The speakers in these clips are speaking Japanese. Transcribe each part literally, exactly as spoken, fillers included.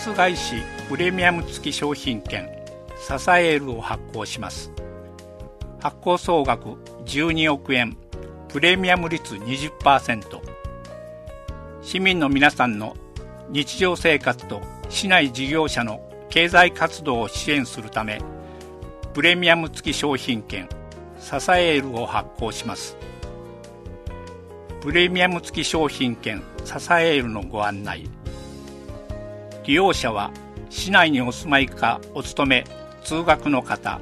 春日井市プレミアム付き商品券ササエールを発行します。発行総額じゅうにおくえん、プレミアム率 にじゅっパーセント。 市民の皆さんの日常生活と市内事業者の経済活動を支援するため、プレミアム付き商品券ササエールを発行します。プレミアム付き商品券ササエールのご案内。利用者は市内にお住まいかお勤め、通学の方、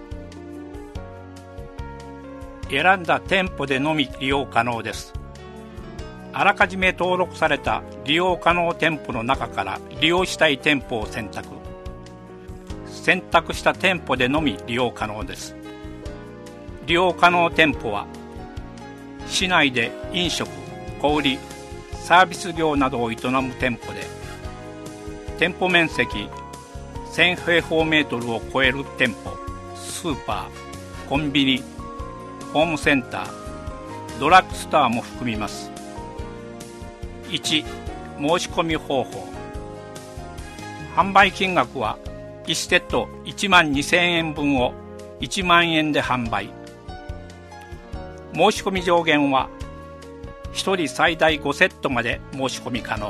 選んだ店舗でのみ利用可能です。あらかじめ登録された利用可能店舗の中から利用したい店舗を選択。選択した店舗でのみ利用可能です。利用可能店舗は市内で飲食、小売、サービス業などを営む店舗で、店舗面積せん平方メートルを超える店舗、スーパー、コンビニ、ホームセンター、ドラッグストアも含みます。いち. 申し込み方法。販売金額はいちセットいちまんにせんえんぶんをいちまんえんで販売。申し込み上限はひとり最大ごセットまで申し込み可能。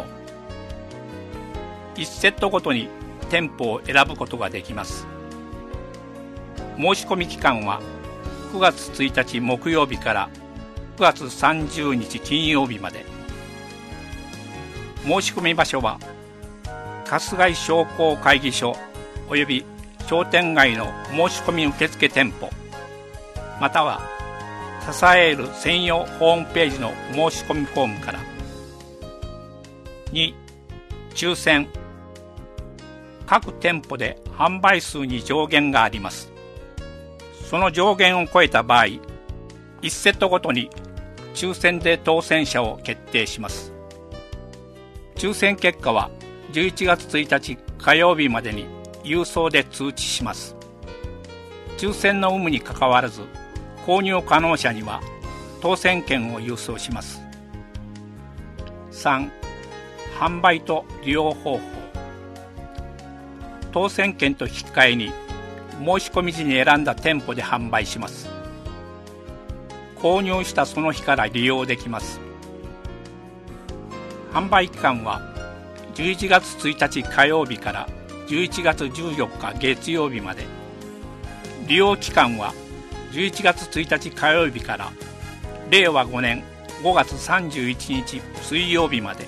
いちセットごとに店舗を選ぶことができます。申し込み期間はくがつついたち木曜日からくがつさんじゅうにち金曜日まで。申し込み場所は春日井商工会議所および商店街の申し込み受付店舗、またはササエール専用ホームページの申し込みフォームから。に. 抽選。各店舗で販売数に上限があります。その上限を超えた場合、いちセットごとに抽選で当選者を決定します。抽選結果はじゅういちがつついたち火曜日までに郵送で通知します。抽選の有無にかかわらず、購入可能者には当選券を郵送します。さん. 販売と利用方法。当選券と引き換えに申し込み時に選んだ店舗で販売します。購入したその日から利用できます。販売期間はじゅういちがつついたち火曜日からじゅういちがつじゅうよっか月曜日まで。利用期間はじゅういちがつついたち火曜日かられいわごねんごがつさんじゅういちにち水曜日まで。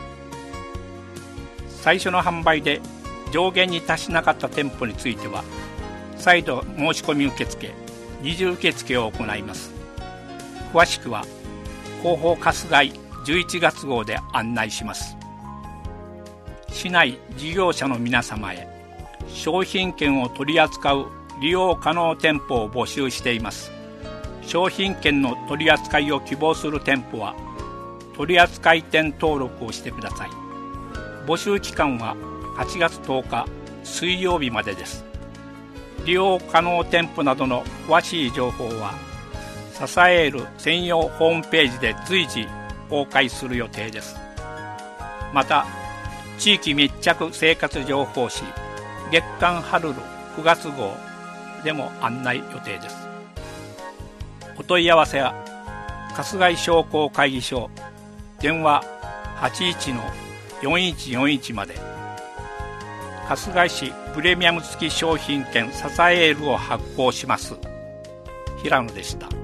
最初の販売で上限に達しなかった店舗については再度申し込み受付、二次受付を行います。詳しくは広報春日井じゅういちがつ号で案内します。市内事業者の皆様へ、商品券を取り扱う利用可能店舗を募集しています。商品券の取り扱いを希望する店舗は取扱店登録をしてください。募集期間ははちがつとおか水曜日までです。利用可能店舗などの詳しい情報はササエール専用ホームページで随時公開する予定です。また地域密着生活情報誌月刊春るくがつ号でも案内予定です。お問い合わせは春日井商工会議所電話 はちいちのよんいちよんいち まで。春日井市プレミアム付き商品券ササエールを発行します。平野でした。